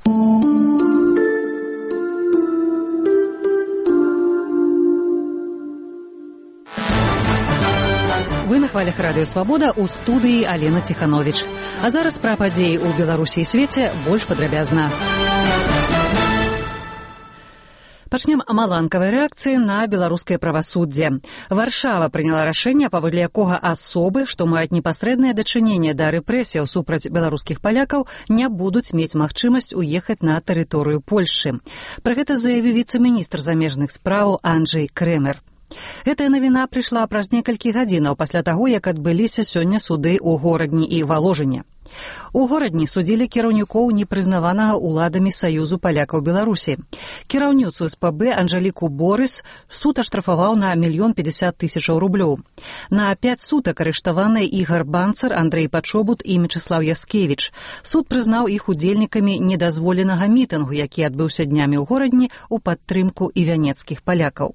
Вы на хвалях радыё «Свабода», у студыі Алена Ціхановіч. А зараз пра падзеі ў Беларусі і свеце больш падрабязна. Пачнем маланкавай рэакцыі на беларускае правасуддзе. Варшава прыняла рашэнне, паводле якога асобы, што маюць непасрэднае дачыненне да рэпрэсіяў супраць беларускіх палякаў, не будуць мець магчымасць уехаць на тэрыторыю Польшчы. Пра гэта заявіў віцэ-міністр замежных спраў Анджэй Крэмер. Гэтая навіна прыйшла праз некалькі гадзінаў пасля таго, як адбыліся сёння суды ў Горадні і Валожыне. У Горадні судзілі кіраўнікоў непрызнаванага ўладамі Саюзу палякаў Беларусі. Кіраўніцу СПБ Анжеліку Борыс суд аштрафаваў на 1 050 000 рублёў. На 5 сутак арыштаваны Ігар Банцар, Андрэй Пачобут і Мечыслаў Яскевіч. Суд прызнаў іх удзельнікамі недазволенага мітынгу, які адбыўся днямі ў Горадні ў падтрымку івянецкіх палякаў.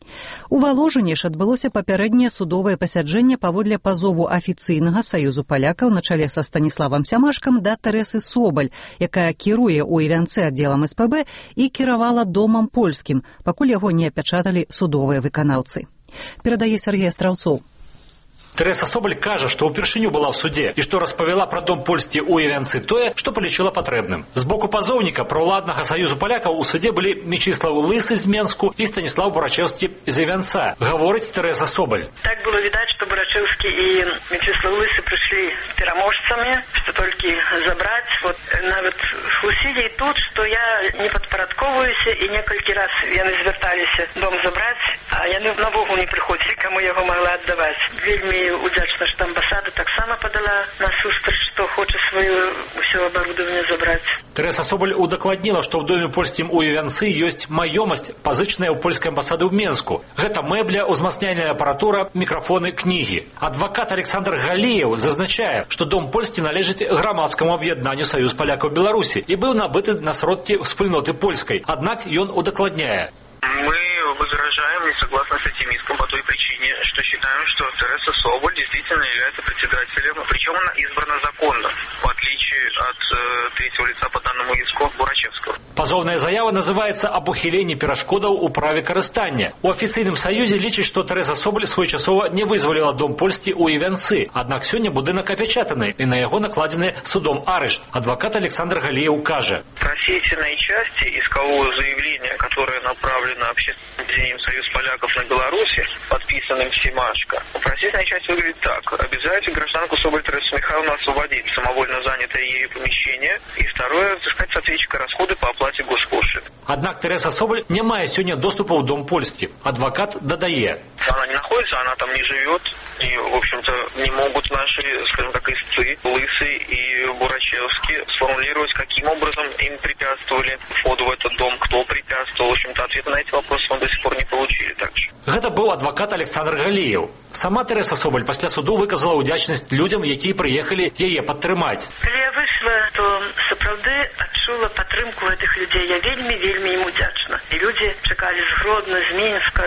У Валожыне ж адбылося папярэдняе судовае пасяджэнне паводле пазову афіцыйнага Саюзу палякаў на чале са Станіславам Сямашкам да Тэрэсы Собаль, якая кіруе ў івянцы аддзелам СПБ і кіравала домам польскім, пакуль яго не апячаталі судовыя выканаўцы. Перадае Сергей Астраўцоў. Тэрэса Собаль кажа, што ўпершыню была ў суде і што распавяла пра дом польскі ў івянцы тое, што палічыла патрэбным. З боку пазоўніка праўладнага Саюзу палякаў у суде былі Мечыслаў Лысы з Менску і Станіслаў Бурачэўскі з івянца, гаворыць Тэрэса Собаль. Так было відаць, што Бурачэўскі і Мечыслаў Лысы прыйшлі пераможцамі, што толькі забраць. Вот нават хлусілі і тут, што я не падпарадковваюся, і некалькі раз яны звярталіся дом забраць, а яны навогул не прыходзілі, каму яго магла аддаваць. Вельмі удзячна, што амбасада таксама падала насустрач, што хоча сваё ўсё абарудаванне забраць. Тэрэса Собаль удакладніла, што ў доме польскім у івянцы ёсць маёмасць, пазычаная ў польскай амбасады ў Менску. Гэта мэбля, узмацняльная апаратура, мікрафоны, кнігі. Адвакат Александр Галеев зазначае, што дом польскі належыць грамадскаму аб'яднанню Саюз палякаў Беларусі і быў набыты на сродкі спільноты польскай. Аднак ён удакладняе. Мы возражаем, не согласны с этим иском по той причине, что считаем, что Тэрэса Собаль действительно является председателем, причем она избрана законно, в отличие от третьего лица по данному иску Бурачевского. Пазоўная заява называецца «Аб ухіленні перашкодаў у праве карыстання». У афіцыйным саюзе лічыць, што Тэрэса Собаль своечасова не вызваліла дом польскі ў івянцы, аднак сёння будынак апячатаны і на яго накладзены судом арышт. Адвокат Александр Галеев кажа. В просительной части искового заявления, которое направлено общественным объединением «Союз поляков на Беларуси», подписанным Симашко, просительная часть выглядит так. Обязуете гражданку Собаль Тересу Михайловну освободить самовольно занятое ею помещение, и второе, взыскать с ответчика расходы по оплате госпошлины. Аднак Тэрэса Собаль не мае сёння доступа ў дом польскі. Адвокат дадае. Она не находится, она там не живет, и, в общем-то, не могут наши, скажем так, истцы, Лысый и Бурачевский сформулировать, каким образом им препятствовали входу в этот дом, кто препятствовал. В общем-то, ответа на эти вопросы мы до сих пор не получили также. Гэта быў адвакат Александр Галеев. Сама Тэрэса Собаль пасля суду выказала ўдзячнасць людзям, якія прыехалі яе падтрымаць. Калі я выйшла, то сапраўды адчула падтрымку гэтых людзей. Я вельмі ім удзячна. І людзі чакалі з Гродна, з Мінска,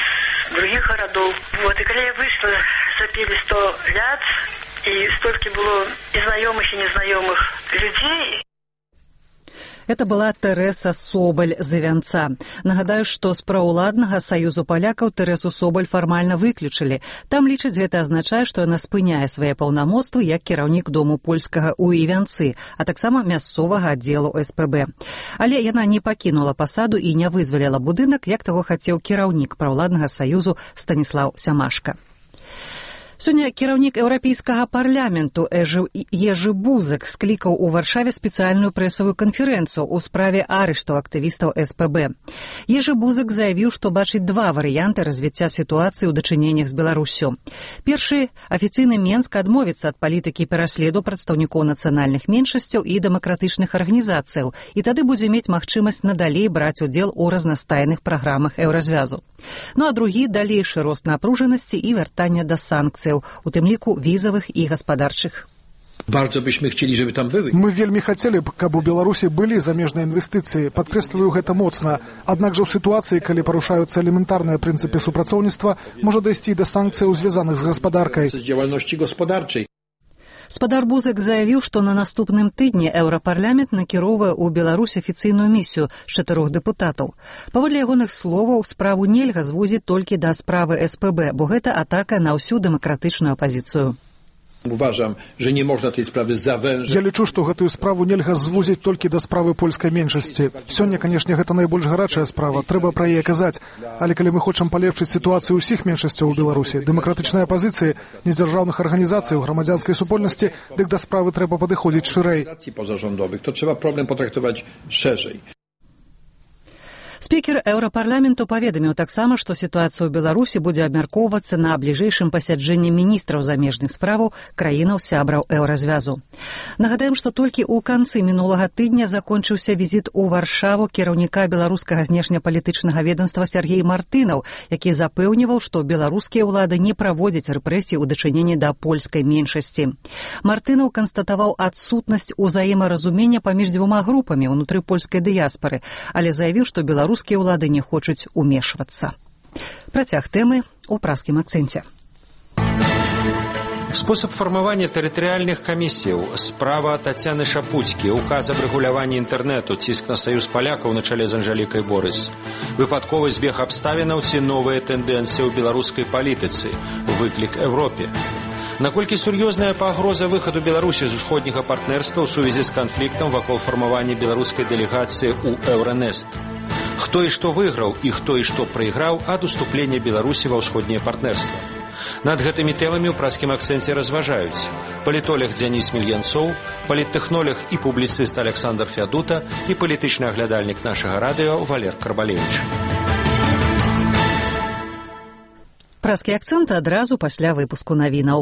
з других гарадоў. Вот, і калі я выйшла, запелі 100 ляд, і столькі было і знаёмых, і незнаёмых людзей. Это была Тэрэса Собаль з івянца. Нагадаю, што з праўладнага Саюзу палякаў Тэрэсу Собаль фармальна выключылі. Там лічаць, гэта азначае, што яна спыняе свае паўнамоцтвы як кіраўнік дому польскага ў івянцы, а таксама мясцовага аддзелу СПБ. Але яна не пакінула пасаду і не вызваліла будынак, як таго хацеў кіраўнік праўладнага Саюзу Станіслаў Сямашка. Сёння кіраўнік Еўрапейскага парламенту Ежы Бузак склікаў у Варшаве спецыяльную прэсавую канферэнцыю ў справе арышту актывістаў СПБ. Ежы Бузак заявіў, што бачыць два варыянты развіцця сітуацыі ў дачыненнях з Беларуссю. Першы – афіцыйны Менск адмовіцца ад палітыкі пераследу прадстаўнікоў нацыянальных меншасцяў і дэмакратычных арганізацыяў, і тады будзе мець магчымасць надалей браць удзел у разнастайных праграмах еўразвязу. Ну а другі – далейшы рост напружанасці і вяртання да санкцый, у тым ліку візавых і гаспадарчых. Bardzo byśmy chcieli, żeby tam były. Мы вельмі хацелі б, каб у Беларусі былі замежныя інвестыцыі, падкрэсліваю гэта моцна. Аднак жа ў сітуацыі, калі парушаюцца элементарныя прынцыпы супрацоўніцтва, можа дайсці да санкцыяў, звязаных з гаспадаркай. З дзейнасці гаспадарчай. Спадар Бузык заявіў, што на наступным тыдні Еўрапарламент накіроўвае ў Беларусь афіцыйную місію з 4 дэпутатаў. Паводле ягоных словаў, справу нельга звузіць толькі да справы СПБ, бо гэта атака на ўсю дэмакратычную апазіцыю. Uważam, że nie można tej sprawy zawężyć. Я лічу, што гэтую справу нельга звузіць толькі да справы польскай меншасці. Сёння, канешне, гэта найбольш гарачая справа, трэба пра яе казаць. Але калі мы хочам палепшыць сітуацыю ўсіх меншасцяў у Беларусі, дэмакратычнай апазіцыі, незяржаўных арганізацый, грамадзянскай супольнасці, дык да справы трэба падыходзіць шырэй. To trzeba problem potraktować szerzej. Спікер Еўрапарламенту паведаміў таксама, што сітуацыя ў Беларусі будзе абмяркоўвацца на бліжэйшым пасяджэнні міністраў замежных справаў краінаў-сябраў еўразвязу. Нагадаем, што толькі ў канцы мінулага тыдня закончыўся візіт у Варшаву кіраўніка беларускага знешнепалітычнага ведомства Сергей Мартынаў, які запэўніваў, што беларускія ўлады не праводзяць рэпрэсій у дачыненні да польскай меншасці. Мартынаў канстатаваў адсутнасць узаемаразумення паміж дзвюма групамі ўнутры польскай дыяспары, але заявіў, што беларускія ўлады не хочуць умешвацца. Працяг тэмы ў праскім акцэнце. Способ формирования территориальных комиссий, справа Татьяны Шапуцькі, указ об регулявании интернету, ціск на союз полякаў на чале з Анжелікай Борыс, выпадковы збег абставінаў ці новыя тэндэнцыі ў беларускай палітыцы, выклік Европе. Наколькі сур'ёзная пагроза выхаду Беларусі з усходняга партнерства ў сувязі з канфліктам вакол фармавання беларускай дэлегацыі ў Еўранест? Хто і што выйграў і хто і што прайграў ад уступлення Беларусі ва ўсходняе партнерства? Над гэтымі тэмамі ў праскім акцэнце разважаюць палітолог Дзяніс Мільянцоў, паліттэхнолог і публіцыст Александр Фядута і палітычны аглядальнік нашага радыё Валер Карбалевіч. Праскі акцэнт адразу пасля выпуску навінаў.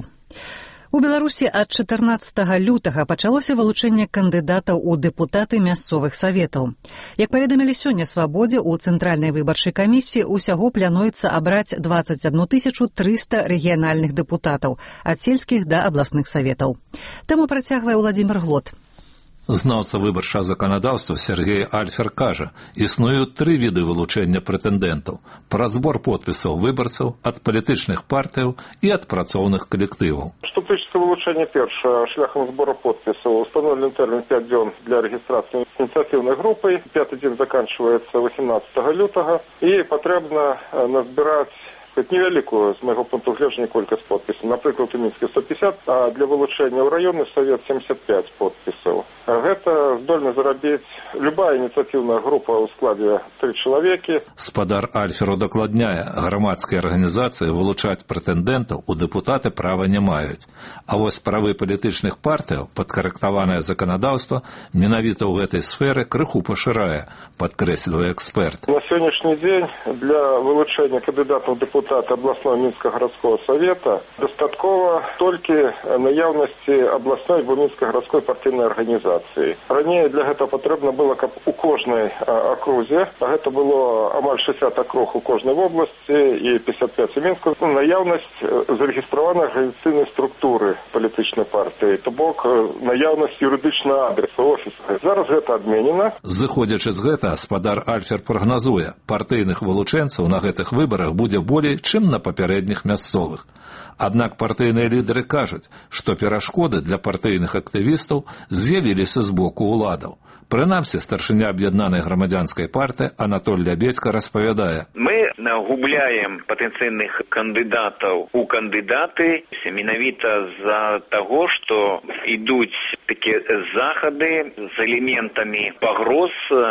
У Беларусі ад 14 лютага пачалося вылучэнне кандыдатаў у дэпутаты мясцовых саветаў. Як паведамілі сёння «Свабодзе», у Цэнтральнай выбарчай камісіі ўсяго плануецца абраць 21 300 рэгіянальных дэпутатаў, ад сельскіх да абласных саветаў. Таму працягвае Владзімір Глот. Знаўца выбарчага заканадаўства Сергей Альфер кажа, існуюць 3 віды вылучэння прэтэндэнтаў: пра збор подпісаў выбарцаў, ад палітычных партыяў і ад працоўных калектываў. Што тычыцца вылучэння першага шляхам збора подпісаў, установлены тэрмін 5 дзён для рэгістрацыі ініцыятыўнай групы, 5-й дзень заканчваецца 18 лютага, і патрэбна назбіраць хоць невялікую, з майго пункту гледжання, колькасць подпісаў. Напрыклад, у Мінске 150, а для вылучэння ў раённы савет 75 подпісаў. Гэта здольна зарабіць любая ініцыятыўная група ў складзе 3 чалавекі. Спадар Альфер удакладняе, грамадскія арганізацыі вылучаць прэтэндэнтаў у дэпутаты права не маюць. А вось правы палітычных партыяў, падкарэктаванае заканадаўства, менавіта ў гэтай сферы крыху пашырае, падкрэслівае эксперт. На сённяшні дзень для вылучэння кандыдатаў дэпутата областного Минского городского совета достаткова толькі наяўнасці областной або Мінскай городской партыйнай арганізацыі. Раней для гэтага патрэбна было, каб у кожнай акрузе, а гэта было амаль 60 акруг у кожнай вобласці і 55 у Мінску, наяўнасць зарэгістраванай арганізацыйнай структуры палітычнай партыі, то бок наяўнасць юрыдычнага адреса офіса. Зараз гэта адменена. Зыходзячы з гэта, спадар Альфер прагназуе, партыйных вылучэнцаў на гэтых выбарах будзе болей, чым на папярэдніх мясцовых. Аднак партыйныя лідары кажуць, што перашкоды для партыйных актывістаў з'явіліся з боку ўладаў. Прынамсі, старшыня аб'яднанай грамадзянскай партыі Анатоль Лябедзька распавядае. Мы губляем патэнцыйных кандыдатаў у кандыдаты менавіта з-за таго, што ідуць такія захады з элементамі пагроз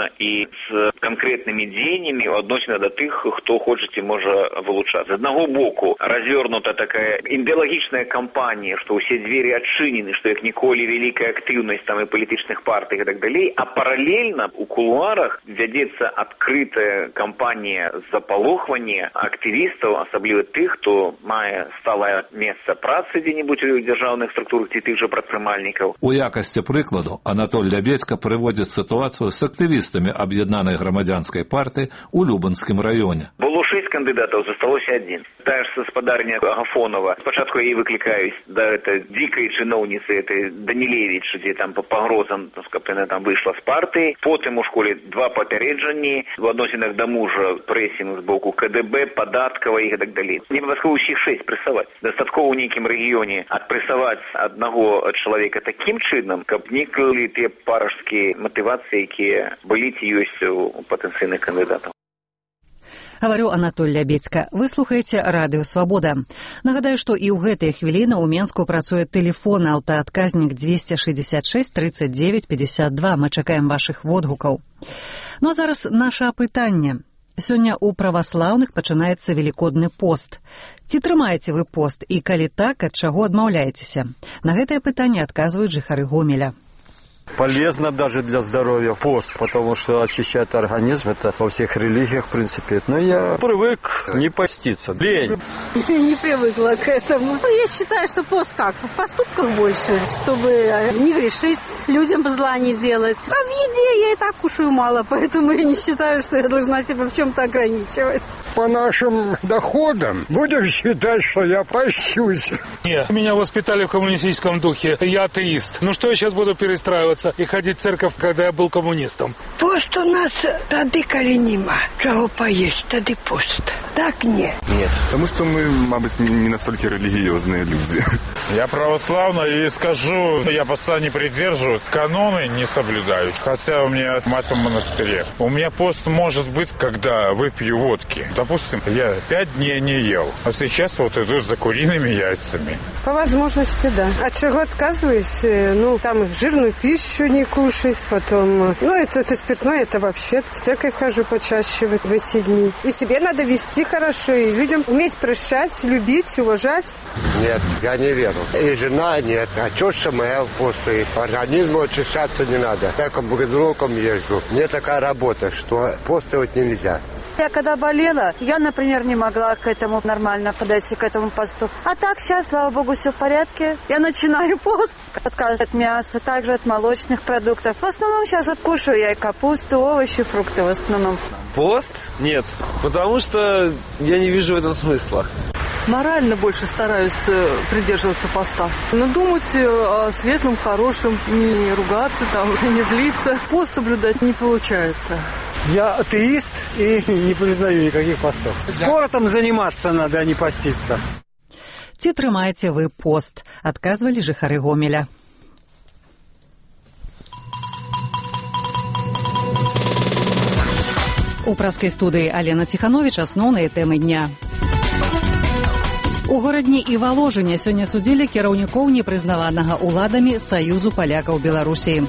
і з канкрэтнымі дзеяннямі ў адносінах да тых, хто хоча ці можа вылучацца. З аднаго боку, развернута такая ідэалагічная кампанія, што ўсе дзверы адчынены, што як ніколі вялікая актыўнасць там і палітычных партый і так далей, а паралельна у кулуарах вядзецца адкрытая кампанія запалохвання актывістаў, асабліва тых, хто мае сталае месца працы дзе-небудзь у дзяржаўных структурах ці тых жа прадпрымальнікаў. У якасці прыкладу Анатоль Лябедзька прыводзіць сітуацыю з актывістамі аб'яднанай грамадзянскай партыі ў Любанскім раёне. Было 6 кандыдатаў, засталося 1. Тая ж спадарня Агафонова. Спачатку яе выклікаюць да дзікай чыноўніцы, этой Данілевіч, дзе там па пагрозам, каб яна там выйшла з партыі. Потым у школе 2 папярэджанні. У адносінах да мужа прэсінг з боку боку КДБ, падаткавай і так далей. Не абавязкова ўсіх 6 прэсаваць. Дастаткова ў нейкім рэгіёне адпрэсаваць аднаго чалавека такім чынам, каб нікалі тыя паражскія матывацыі, якія былі ці ёсць у патэнцыйных кандыдатаў. Гаварыў Анатоль Лябедзька. Вы слухаеце Радыё Свабода. Нагадаю, што і ў гэтыя хвіліны ў Менску працуе тэлефон аўтаадказнік 266 39 52. Мы чакаем вашых водгукаў. Ну а зараз наша апытанне. Сёння ў праваслаўных пачынаецца велікодны пост. Ці трымаеце вы пост і калі так, ад чаго адмаўляецеся? На гэтае пытанне адказваюць жыхары Гомеля. Полезно даже для здоровья пост, потому что очищает организм, это во всех религиях, в принципе. Но я привык не поститься. Лень. Не привыкла к этому. Я считаю, что пост как? В поступках больше, чтобы не грешить, людям зла не делать. А в еде я и так кушаю мало, поэтому я не считаю, что я должна себя в чем-то ограничивать. По нашим доходам будем считать, что я пощусь. Нет, меня воспитали в коммунистическом духе. Я атеист. Ну что я сейчас буду перестраиваться и ходить в церковь, когда я был коммунистом? Пост у нас тады, коли нема. Чего поесть, тады пост. Так нет. Нет, потому что мы, мабуть, не настолько религиозные люди. Я православный и скажу, я поста не придерживаюсь, каноны не соблюдаю. Хотя у меня мать в монастыре. У меня пост может быть, когда выпью водки. Допустим, я 5 дней не ел. А сейчас вот иду за куриными яйцами. По возможности, да. От чего отказываюсь? Ну, там жирную пищу не кушать, потом... Ну, это спиртное, это вообще... В церковь хожу почаще в эти дни. И себе надо вести хорошо, и людям уметь прощать, любить, уважать. Нет, я не верю. И жена нет. А что ШМЛ после? Организму очищаться не надо. Я к бульдогам езжу. Мне такая работа, что постовать нельзя. Я когда болела, я, например, не могла к этому нормально подойти, к этому посту. А так сейчас, слава богу, все в порядке. Я начинаю пост. Отказ от мяса, также от молочных продуктов. В основном сейчас откушаю я и капусту, овощи, фрукты в основном. Пост? Нет, потому что я не вижу в этом смысла. Морально больше стараюсь придерживаться поста. Но думать о светлом, хорошем, не ругаться, там, не злиться. Пост соблюдать не получается. Я атеист и не признаю никаких постов. Спортом заниматься надо, а не поститься. Ці трымаеце вы пост? Адказвалі жыхары Гомеля. У праскай студыі Алена Ціхановіч асноўныя тэмы дня. У горадні і Валожыне сёння судзілі кіраўнікоў непрызнаванага ўладамі Саюзу палякаў Беларусі.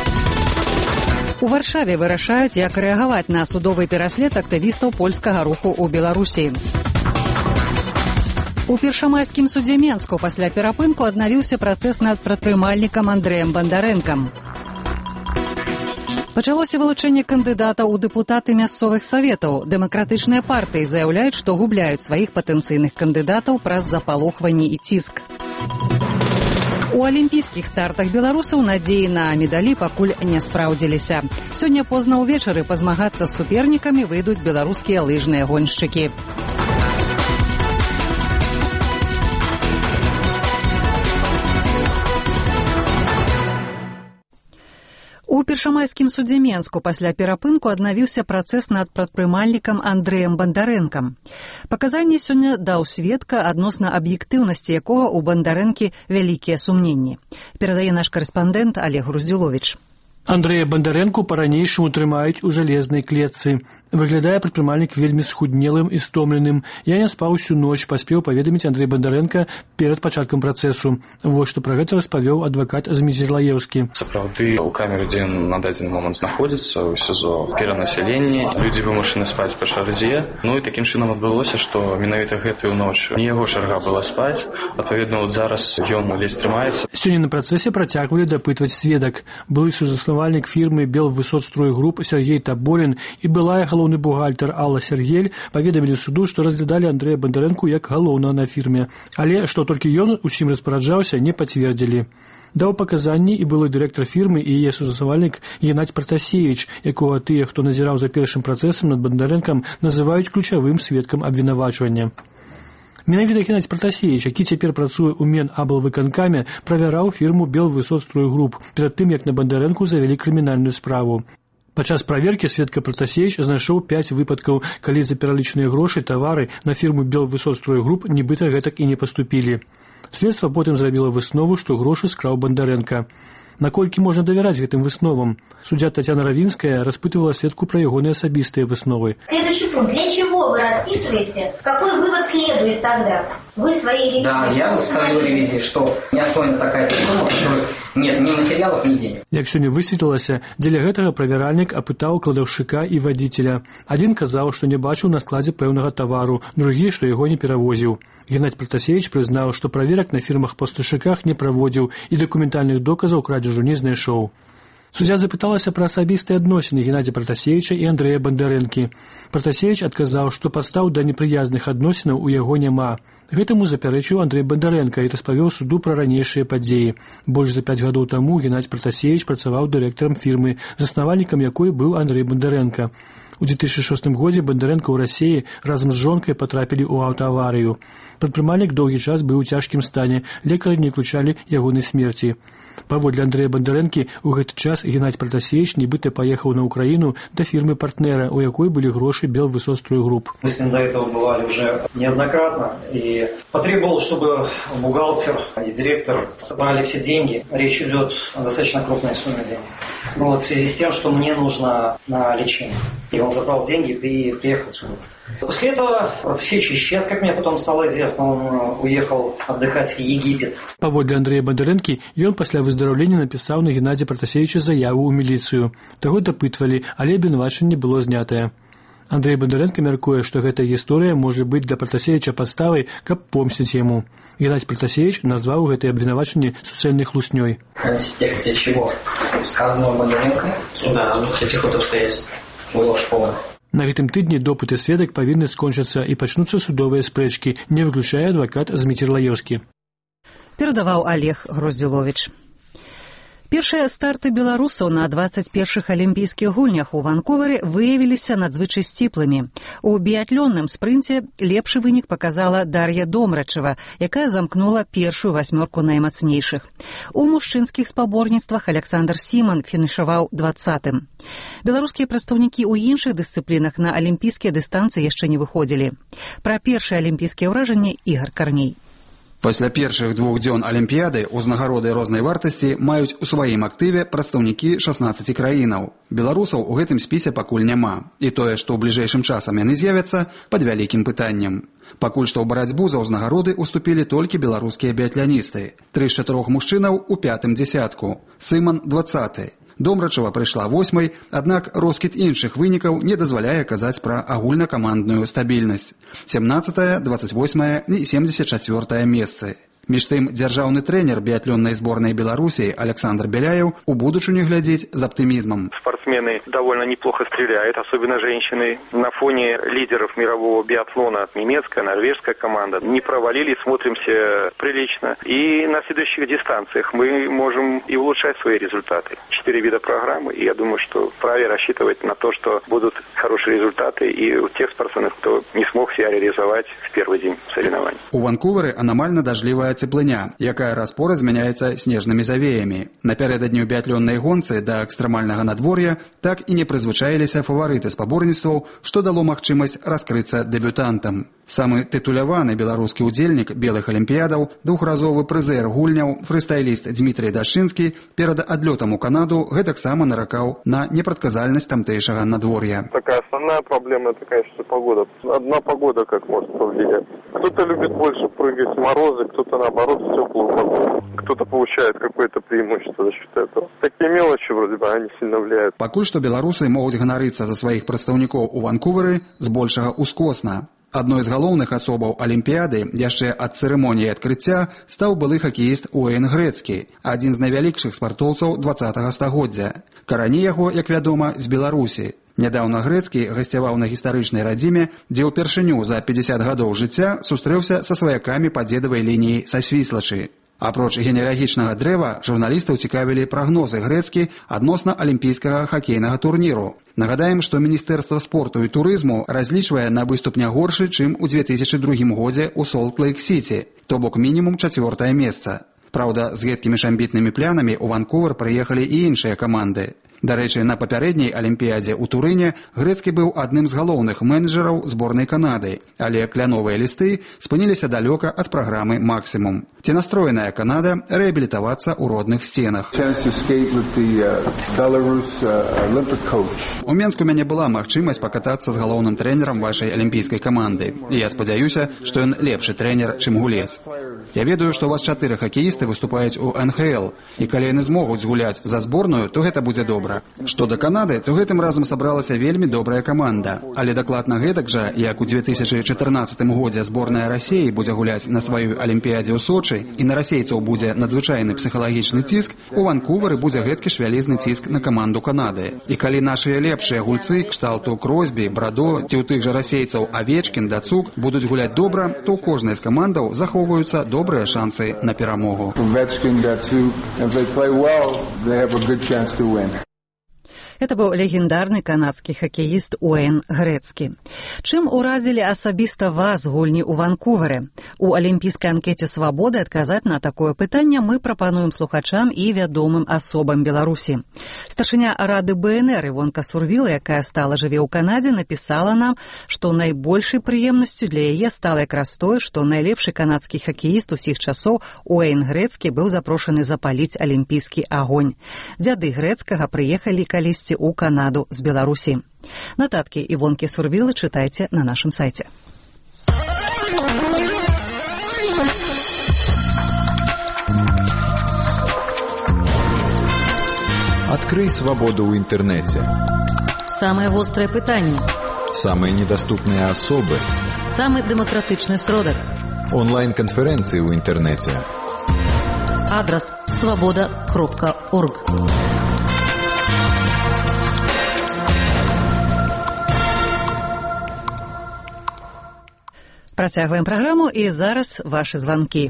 У Варшаве вырашаюць, як рэагаваць на судовы пераслед актывістаў польскага руху ў Беларусі. У першамайскім судзе Менску пасля перапынку аднавіўся працэс над прадпрымальнікам Андрэем Бандарэнкам. Пачалося вылучэнне кандыдатаў у дэпутаты мясцовых саветаў. Дэмакратычныя партыі заяўляюць, што губляюць сваіх патэнцыйных кандыдатаў праз запалохванні і ціск. У алімпійскіх стартах беларусаў надзеі на медалі пакуль не спраўдзіліся. Сёння позна ўвечары пазмагацца з супернікамі выйдуць беларускія лыжныя гоншчыкі. У першамайскім судзе Менску пасля перапынку аднавіўся працэс над прадпрымальнікам Андрэем Бандарэнкам. Паказанні сёння даў сведка, адносна аб'ектыўнасці якога ў Бандарэнкі вялікія сумненні. Перадае наш карэспандэнт Олег Груздзюловіч. Андрэя Бандарэнку па-ранейшаму трымаюць у жалезнай клетцы. Выглядае прадпрымальнік вельмі схуднелым і стомленым. Я не спаў усю ноч, паспеў паведаміць Андрэй Бандарэнка перад пачаткам працэсу. Вось што пра гэта распавёў адвакат Змізерлаеўскі. Сапраўды, у камеры, дзе ён на дадзены момант знаходзіцца, ў СІЗО перанасяленне, людзі вымушаны спаць па чарзе. Ну і такім чынам адбылося, што менавіта гэтую ноч не яго чарга была спаць. Адпаведна, от зараз ён ледзь трымаецца. Сёння на працэсе працягвалі дапытваць сведак. Былы сузаснавальнік фірмы Белвысоцстройгруп Сергей Таборин і былая галоўны бухгалтер Алла Сергель паведамілі суду, што разглядалі Андрэя Бандарэнку як галоўнага на фірме. Але што толькі ён усім распараджаўся, не пацвердзілі. Даў паказанні і былы дырэктар фірмы і яе сузаснавальнік Геннадзь Пратасевіч, якога тыя, хто назіраў за першым працэсам над Бандарэнкам, называюць ключавым сведкам абвінавачвання. Менавіта Геннадзь Пратасевіч, які цяпер працуе ў Менаблвыканкаме, правяраў фірму Белвысоцстройгруп перад тым, як на Бандарэнку завялі крымінальную справу. Падчас праверкі сведка Пратасевіч знайшоў 5 выпадкаў, калі за пералічаныя грошы тавары на фірму Белвысоцстройгруп нібыта гэтак і не паступілі. Следства потым зрабіла выснову, што грошы скраў Бандарэнка. Наколькі можна давяраць гэтым высновам? Суддзя Татьяна Равинская распытывала сведку пра ягоныя асабістыя высновы. Следующий пункт. Для чего вы расписываете? Какой вывод следует тогда? Вы своей ревизии... Да, я установил ревизии, что не освоена такая придумка, в которой нет ни материалов, ни денег. Як сёння высветлілася, дзеля гэтага правяральнік апытаў кладаўшчыка і вадзіцеля. Адзін казаў, што не бачыў на складзе пэўнага тавару, другі, што яго не перавозіў. Геннадзь Пратасевіч прызнаў, што праверак на фірмах-пастаўшчыках не праводзіў і дакументальных доказаў крадзежу не знайшоў. Суддзя запыталася пра асабістыя адносіны Геннадзя Пратасевіча і Андрэя Бандарэнкі. Пратасевіч адказаў, што падстаў да непрыязных адносінаў у яго няма. Гэтаму запярэчыў Андрэй Бандарэнка і распавёў суду пра ранейшыя падзеі. Больш за 5 гадоў таму Геннадзь Пратасевіч працаваў дырэктарам фірмы, заснавальнікам якой быў Андрэй Бандарэнка. У 2006 годзе Бандарэнка ў Расіі разам з жонкай патрапілі ў аўтааварыю. Прадпрымальнік доўгі час быў у цяжкім стане, лекары не выключалі ягонай смерці. Паводле Андрэя Бандарэнкі, у гэты час Геннадзь Пратасевіч нібыта поехал на Украину до фирмы партнера, у якой были гроши Белвысоцстройгрупп. Мы с ним до этого бывали уже неоднократно, и потребовал, чтобы бухгалтер и директор собрали все деньги. Речь идет о достаточно крупной сумме денег. В связи с тем, что мне нужно на лечение. И он забрал деньги и приехал сюда. После этого Пратасевич исчез, как мне потом стало известно, он уехал отдыхать в Египет. Паводле Андрэя Бандарэнкі, ён пасля выздараўлення напісаў на Геннадзя Пратасевіча заяву ў міліцыю. Таго дапытвалі, але абвінавачанне было знятае. Андрэй Бандарэнка мяркуе, што гэтая гісторыя можа быць для Пратасевіча падставай, каб помсціць яму. Геннадзь Пратасевич назваў гэтае абвінавачанне суцэльнай хлуснёй. В контексте чего? Сказанного Бандарэнка? Да, этих вот обстоятельств. Ложь полная. На гэтым тыдні допыты сведак павінны скончыцца і пачнуцца судовыя спрэчкі, не выключае адвакат Зміцер Лаеўскі. Перадаваў Олег Гроздзіловіч. Першыя старты беларусаў на 21-х алімпійскіх гульнях у Ванкуверы выявіліся надзвычай сціплымі. У біятлонным спрынце лепшы вынік показала Дар'я Домрачева, якая замкнула першую 8 наймацнейшых. У мужчынскіх спаборніцтвах Александр Сіман фінішаваў 20-м. Беларускія прадстаўнікі ў іншых дысцыплінах на алімпійскія дыстанцыі яшчэ не выходзілі. Пра першыя алімпійскія ўражанні Ігар Карней. Пасля першых 2 дзён алімпіяды ўзнагароды рознай вартасці маюць у сваім актыве прадстаўнікі 16 краінаў. Беларусаў у гэтым спісе пакуль няма. І тое, што ў бліжэйшым часам яны з'явяцца, пад вялікім пытаннем. Пакуль што ў барацьбу за ўзнагароды уступілі толькі беларускія біятляністы. 3 з 4 мужчынаў у 5-м дзесятку. Сыман 20-й. Домрачева прыйшла 8-й, аднак роскід іншых вынікаў не дазваляе казаць пра агульнакамандную стабільнасць. 17-е, 28-е і 74-е месцы. Між тым, дзяржаўны трэнер біятлённай зборнай Беларусі Александр Беляев у будучыню глядзіць з аптымізмом. Спортсмены довольно неплохо стреляют, особенно женщины. На фоне лидеров мирового биатлона, немецкая, норвежская команда, не провалились, смотримся прилично. И на следующих дистанциях мы можем и улучшать свои результаты. 4 вида программы, и я думаю, что вправе рассчитывать на то, что будут хорошие результаты и у тех спортсменов, кто не смог себя реализовать в первый день соревнований. У Ванкуверы аномально дажлівая цеплыня, якая раз-пораз змяняецца снежнымі завеямі. Напярэдадні ў біятлённай гонцы да экстрэмальнага надвор'я так і не прызвычаіліся фаварыты спаборніцтваў, што дало магчымасць раскрыцца дэбютантам. Самы тытуляваны беларускі ўдзельнік белых алімпіядаў, двухразовы прызэр гульняў, фрыстайліст Дмітрий Дашчынскі перад адлётам у Канаду гэтаксама наракаў на непрадказальнасць тамтэйшага надвор'я. Такая основная проблема, это, конечно, погода. Одна погода как может повлиять. Кто-то любит больше прыгать в морозы, кто-то наоборот в теплую погоду. Кто-то получает какое-то преимущество за счет этого. Такие мелочи вроде бы, они сильно влияют. Пакуль што беларусы могуць ганарыцца за сваіх прадстаўнікоў у Ванкуверы збольшага ускосна. Адной з галоўных асобаў алімпіяды яшчэ ад цырымоніі адкрыцця стаў былы хакеіст Уэйн Грэцкі, адзін з найвялікшых спартоўцаў 20-го стагоддзя. Карані яго, як вядома, з Беларусі. Нядаўна Грэцкі гасцяваў на гістарычнай радзіме, дзе ўпершыню за 50 гадоў жыцця сустрэўся са сваякамі па дзедавай лініі са Свіслачы. Апроч генеалагічнага дрэва, журналістаў цікавілі прагнозы Грэцкі адносна алімпійскага хакейнага турніру. Нагадаем, што Міністэрства спорту і турызму разлічвае на выступ не горшы, чым у 2002 годзе ў Солт-Лейк-Сіці, то бок мінімум 4-е месца. Праўда, з гэткімі ж амбітнымі планамі ў Ванкувер прыехалі і іншыя каманды. Дарэчы, на папярэдняй алімпіядзе ў Турыне Грэцкі быў адным з галоўных менеджераў зборнай Канады, але кляновыя лісты спыніліся далёка ад праграмы «Максімум». Ці настроеная Канада рэабілітавацца ў родных сценах? У Менску у мяне была магчымасць пакатацца з галоўным трэнерам вашай алімпійскай каманды, і я спадзяюся, што ён лепшы трэнер, чым гулец. Я ведаю, што у вас 4 хакеісты выступаюць у НХЛ, і калі яны змогуць гуляць за зборную, то гэта будзе добра. Што да Канады, то гэтым разам сабралася вельмі добрая каманда. Але дакладна гэтак жа, як у 2014 годзе зборная Расіі будзе гуляць на сваёй алімпіядзе ў Сочы, і на расейцаў будзе надзвычайны псіхалагічны ціск, у Ванкувері будзе гэткі ж вялізны ціск на каманду Канады. І калі нашыя лепшыя гульцы, кшталту Кросбі, Брадо, ці ў тых жа расейцаў Авечкін, Дацук, будуць гуляць добра, то ў кожнай з камандаў захоўваюцца добрыя шансы на перамогу. Это быў легендарны канадскі хакеіст Уэйн Грэцкі. Чым уразілі асабіста вас гульні ў Ванкуверы? У алімпійскай анкеце «Свабоды» адказаць на такое пытанне мы прапануем слухачам і вядомым асобам Беларусі. Старшыня Рады БНР Івонка Сурвіла, якая стала жыве ў Канадзе, напісала нам, што найбольшай прыемнасцю для яе стала якраз тое, што найлепшы канадскі хакеіст усіх часоў Уэйн Грэцкі быў запрошаны запаліць алімпійскі агонь. Дзяды Грэцкага прыехалі калісьці у Канаду з Беларусі. Нататкі Івонкі Сурвілы чытайце на нашым сайце. Открой свободу ў інтэрнэце. Самые вострые пытанні. Самые недоступные особы. Самый демократичный сродок. Онлайн-конференции ў інтэрнэце. Адрес svoboda.org. Працягваем праграму, і зараз вашы званкі.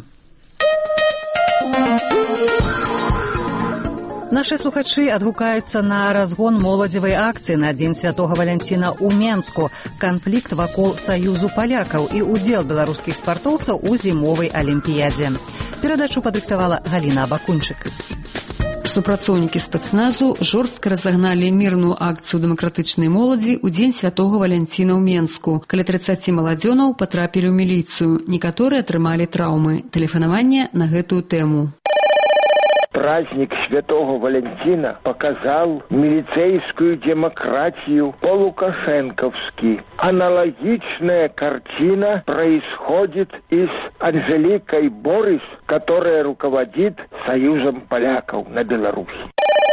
Нашы слухачы адгукаюцца на разгон моладзевай акцыі на Дзень Святога Валянціна ў Менску, канфлікт вакол Саюзу палякаў і удзел беларускіх спартоўцаў у зімовай алімпіядзе. Перадачу падрыхтавала Галіна Абакунчык. Супрацоўнікі спецназу жорстка разагналі мірную акцыю дэмакратычнай моладзі ў Дзень Святога Валянціна ў Менску. Каля 30 маладзёнаў патрапілі ў міліцыю. Некаторыя атрымалі траўмы. Тэлефанаванне на гэтую тэму. Праздник Святого Валентина показал милицейскую демократию по-лукашенковски. Аналогичная картина происходит и с Анжеликой Борис, которая руководит Союзом поляков на Беларуси.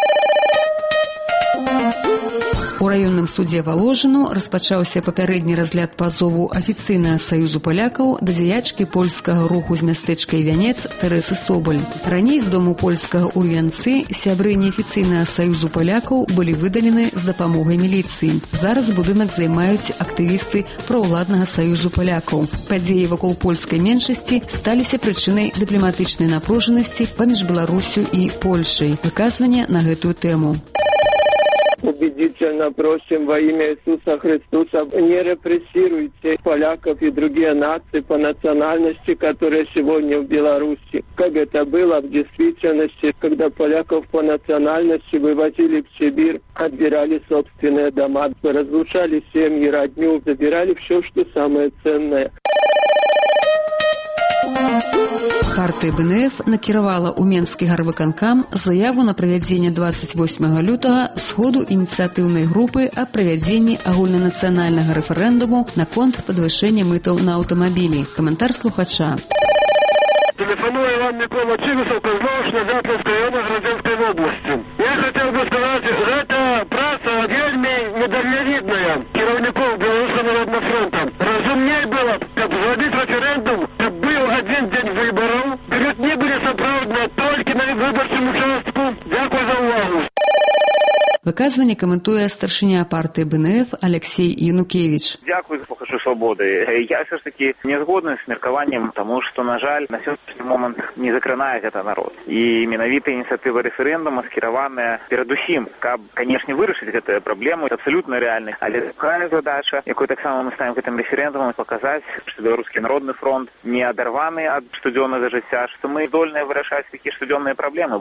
У раённым судзе Валожыну распачаўся папярэдні разгляд пазову афіцыйнага Саюзу палякаў да дзеячкі польскага руху з мястэчка Івянец Тэрэсы Собаль. Раней з дому польскага ў Івянцы сябры неафіцыйнага Саюзу палякаў былі выдалены з дапамогай міліцыі. Зараз будынак займаюць актывісты праўладнага Саюзу палякаў. Падзеі вакол польскай меншасці сталіся прычынай дыпламатычнай напружанасці паміж Беларусю і Польшай. Выказванне на гэтую тэму. Убедительно просим во имя Иисуса Христа, не репрессируйте поляков и другие нации по национальности, которые сегодня в Беларуси. Как это было в действительности, когда поляков по национальности вывозили в Сибирь, отбирали собственные дома, разрушали семьи, родню, забирали все, что самое ценное. Партыя БНФ накіравала ў Менскі гарвыканкам заяву на правядзенне 28 лютага сходу ініцыятыўнай групы аб правядзенні агульнанацыянальнага рэферэндуму наконт падвышэння мытаў на аўтамабілі. Каментар слухача. Телефоную Иван Микола Чивисов, Козлович, Западской района Гродзенской области. Я хотел бы сказать, эта праца вельми недальновидная кіраўнікоў Белорусского народного фронта. Разумней было, каб зрабіць рэферэндум, каб был один день выборов, бюллетени были сапраўдныя толькі на выборчым участку. Дякую за увагу. выказванне каментуе старшыня партыі БНФ Алексей Янукевич. Дякую, слухачу «Свободы». Я все ж таки не згодны з меркаваннем, тому что, на жаль, на сённяшні момент не закранае гэта народ. І менавіта ініцыятыва рэферэндума скіраваная перадусім, каб, канешне, вырашыць гэтую праблему, абсалютна рэальна. Але такая задача, якую таксама мы ставім гэтым рэферэндумам, паказаць, што Беларускі народны фронт не адарваны ад штодзённага жыцця, што мы здольныя вырашаць такія штодзённыя праблемы.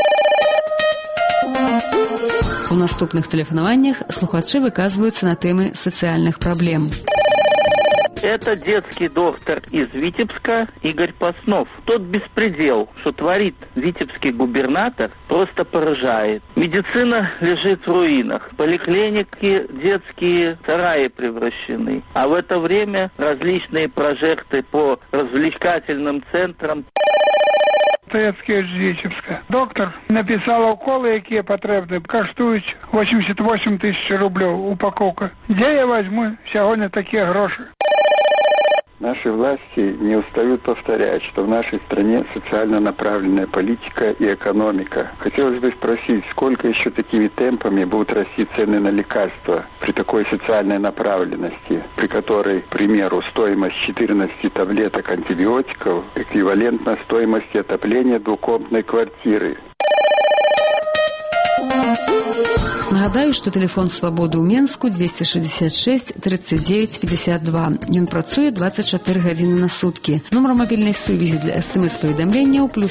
У наступных тэлефанаваннях слухачы выказваюцца на тэмы сацыяльных праблем. Это детский доктор из Витебска Игорь Паснов. Тот беспредел, что творит витебский губернатор, просто поражает. Медицина лежит в руинах. Поликлиники детские сараи превращены. А в это время различные прожекты по развлекательным центрам. Советский из Витебска. Доктор написал уколы, які потрібні, коштують 88 тысяч рублей упаковка. Где я возьму сегодня такие гроши? Наши власти не устают повторять, что в нашей стране социально направленная политика и экономика. Хотелось бы спросить, сколько еще такими темпами будут расти цены на лекарства при такой социальной направленности, при которой, к примеру, стоимость 14 таблеток антибиотиков эквивалентна стоимости отопления двухкомнатной квартиры. Нагадаю, што тэлефон «Свабоды» ў Менску 266 39 52. Ён працуе 24 гадзіны на суткі. Нумар мабільнай сувязі для СМС-паведамленняў +375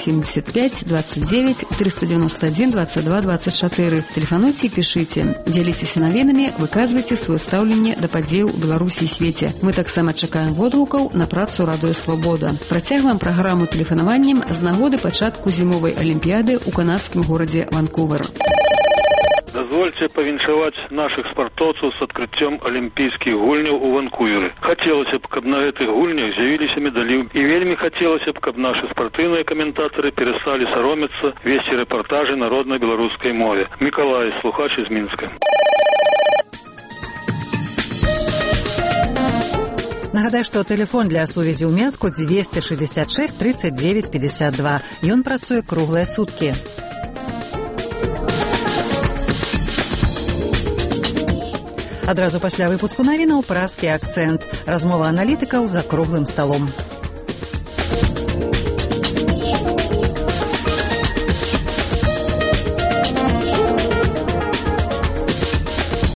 29 391 22 24. Тэлефануйце і пішыце. Дзяліцеся навінамі, выказвайце сваё стаўленне да падзеяў у Беларусі і свеце. Мы таксама чакаем водгукаў на працу радыё «Свабода». Працягваем праграму тэлефанаваннем з нагоды пачатку зімовай алімпіяды ў канадскім горадзе Ванкувер. Дазвольце павіншаваць нашых спартоўцаў з адкрыццём алімпійскіх гульняў у Ванкуверы. Хацелася б, каб на гэтых гульнях з'явіліся медалі. І вельмі хацелася б, каб нашы спартыўныя каментатары перасталі саромецца весці рэпартажы на роднай беларускай мове. Мікалай, слухач з Мінска. Нагадаю, што тэлефон для сувязі ў Менску 266 39 52. Ён працуе круглыя суткі. Адразу пасля выпуску навінаў празкі акцэнт. Размова аналітыкаў за круглым сталом.